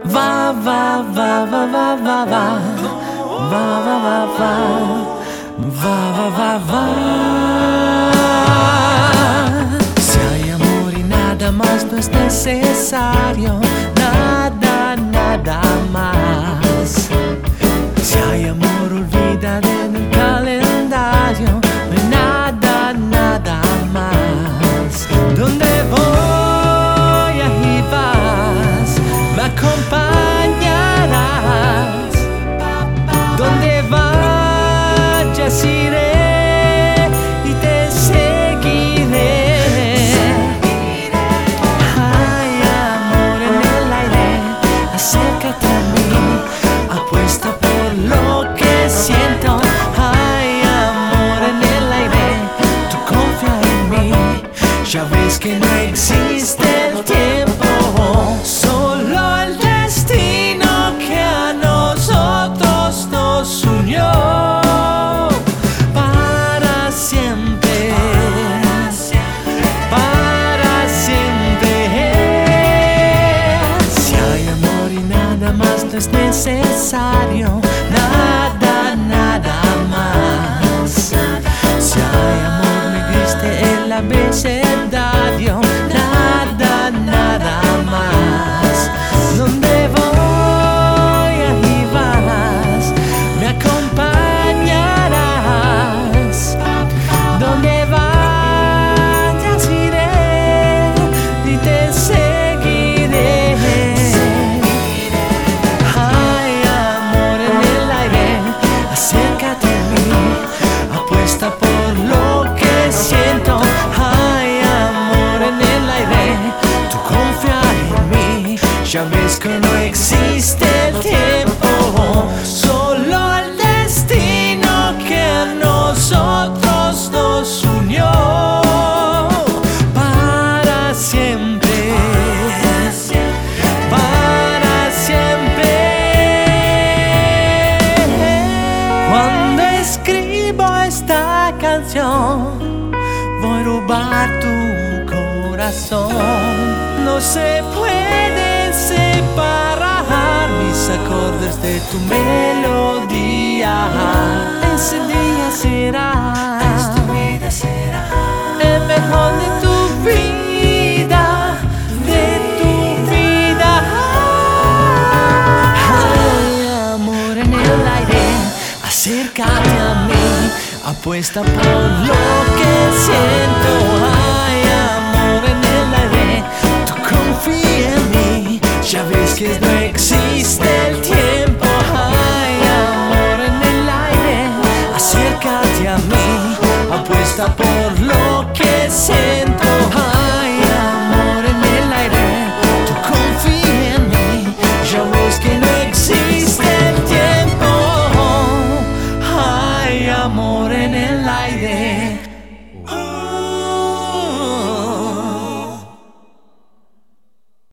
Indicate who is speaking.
Speaker 1: Va, va, va, va, va, va, va. Va, va, va, va. Va, va, va, va. Si hay amor y nada más no es necesario, nada, nada más. Si hay amor, olvídate en el calendario, no hay nada, nada más. ¿Dónde voy? Ahí vas, me acompañarás. Donde vayas iré y te seguiré. Hay amor en el aire, acércate a mí, apuesta por lo que siento. Hay amor en el aire, tú confía en mí, ya ves que no existe el tiempo, solo el destino que a nosotros nos unió para siempre, para siempre. Si hay amor y nada más no es necesario, nada, nada más. Si hay amor me diste el abecedario, nada, nada más. ¿Dónde voy? Ahí vas, me acompañarás. Donde vayas iré y te seguiré. Hay amor en el aire, acércate a mí, apuesta por lo que siento. Hay amor en el aire, tú confía en mí, ya ves que no existe el tiempo, solo el destino que a nosotros nos unió para siempre, para siempre. Cuando escribo esta canción, voy a robar tu corazón. No se pueden separar mis acordes de tu melodía. Ese día será, el mejor de tu vida, de tu vida. Hay amor en el aire, acércate a mí, apuesta por lo que siento. Hay amor en el aire, tú confía en mí, ya ves que no existe el tiempo. Hay amor en el aire, acércate a mí, apuesta por lo que siento. Hay amor en el aire, tú confía en mí, ya ves que no existe el tiempo. Hay amor en el aire.